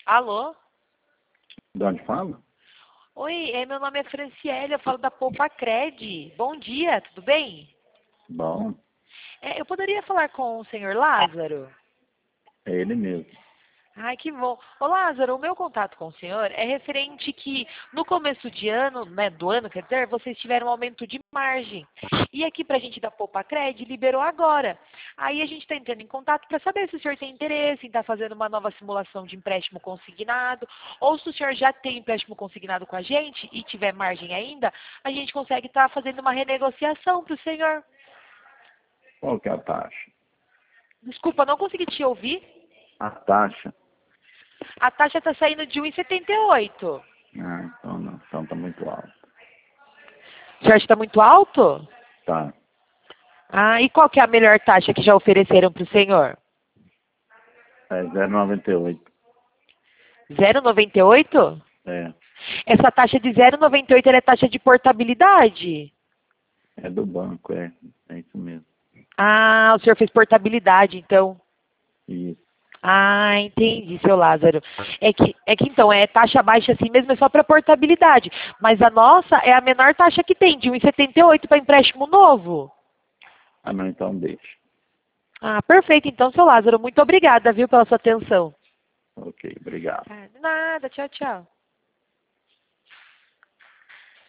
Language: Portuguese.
Alô? De onde fala? Oi, meu nome é Franciele, eu falo da Poupa Cred. Bom dia, tudo bem? Bom, Eu poderia falar com o senhor Lázaro? é ele mesmo. Ai, que bom. Ô Lázaro, o meu contato com o senhor é referente que no começo de ano, né, do ano, quer dizer, vocês tiveram um aumento de margem. E aqui pra gente da Poupa Cred liberou agora. Aí a gente está entrando em contato para saber se o senhor tem interesse em estar fazendo uma nova simulação de empréstimo consignado, ou se o senhor já tem empréstimo consignado com a gente e tiver margem ainda, a gente consegue estar fazendo uma renegociação para o senhor. Qual que é a taxa? Desculpa, não consegui te ouvir. A taxa? A taxa está saindo de 1,78. Ah, então não. Então tá muito alto. O senhor acha que está muito alto? Tá. Ah, e qual que é a melhor taxa que já ofereceram para o senhor? É 0,98. 0,98? É. Essa taxa de 0,98 ela é taxa de portabilidade? É do banco, é. É isso mesmo. Ah, o senhor fez portabilidade, então. Isso. Ah, entendi, seu Lázaro. É que então, é taxa baixa assim mesmo, é só para portabilidade. Mas a nossa é a menor taxa que tem, de 1,78 para empréstimo novo. Ah, não, então deixa. Ah, perfeito. Então, seu Lázaro, muito obrigada, viu, pela sua atenção. Ok, obrigado. De nada, tchau, tchau.